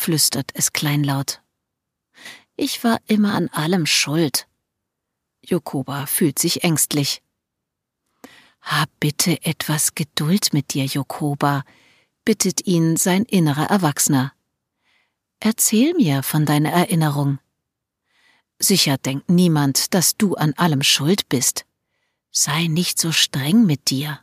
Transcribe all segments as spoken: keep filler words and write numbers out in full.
flüstert es kleinlaut. »Ich war immer an allem schuld.« Jokoba fühlt sich ängstlich. »Hab bitte etwas Geduld mit dir, Jokoba«, bittet ihn sein innerer Erwachsener. »Erzähl mir von deiner Erinnerung. Sicher denkt niemand, dass du an allem schuld bist. Sei nicht so streng mit dir.«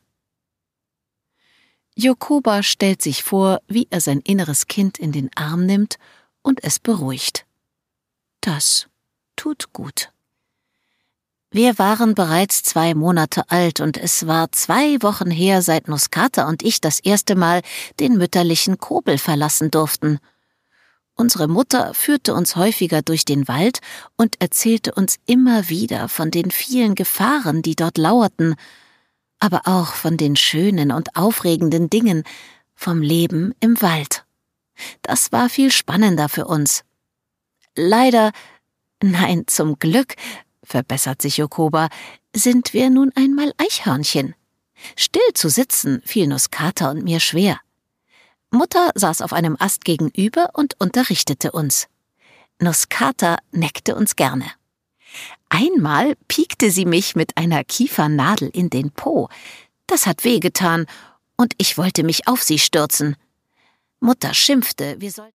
Jokoba stellt sich vor, wie er sein inneres Kind in den Arm nimmt und es beruhigt. Das tut gut. Wir waren bereits zwei Monate alt und es war zwei Wochen her, seit Nuskata und ich das erste Mal den mütterlichen Kobel verlassen durften. Unsere Mutter führte uns häufiger durch den Wald und erzählte uns immer wieder von den vielen Gefahren, die dort lauerten, aber auch von den schönen und aufregenden Dingen vom Leben im Wald. Das war viel spannender für uns. Leider, nein, zum Glück, verbessert sich Jokoba, sind wir nun einmal Eichhörnchen. Still zu sitzen fiel Nuskata und mir schwer. Mutter saß auf einem Ast gegenüber und unterrichtete uns. Nuskata neckte uns gerne. Einmal piekte sie mich mit einer Kiefernadel in den Po. Das hat wehgetan und ich wollte mich auf sie stürzen. Mutter schimpfte, wir sollten